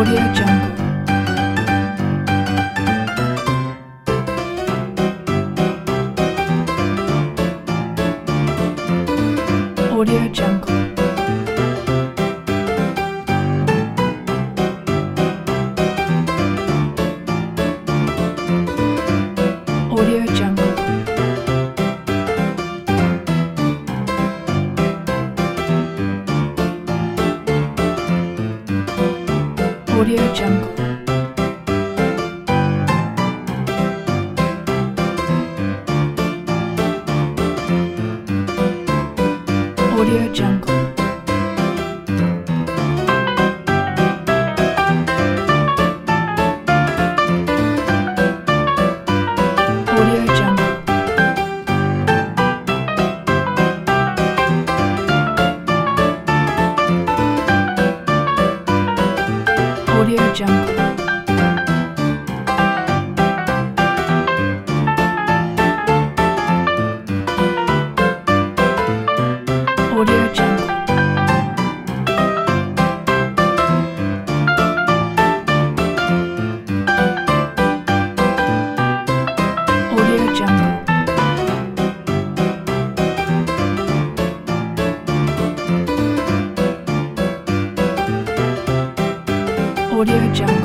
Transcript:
Audio Jungle. Audio Jungle. Audio Jungle. Audio Jungle. Audio Jungle. Audio Jungle. Audio Jungle. Audio Jungle. Audio Jungle. Audio Jungle.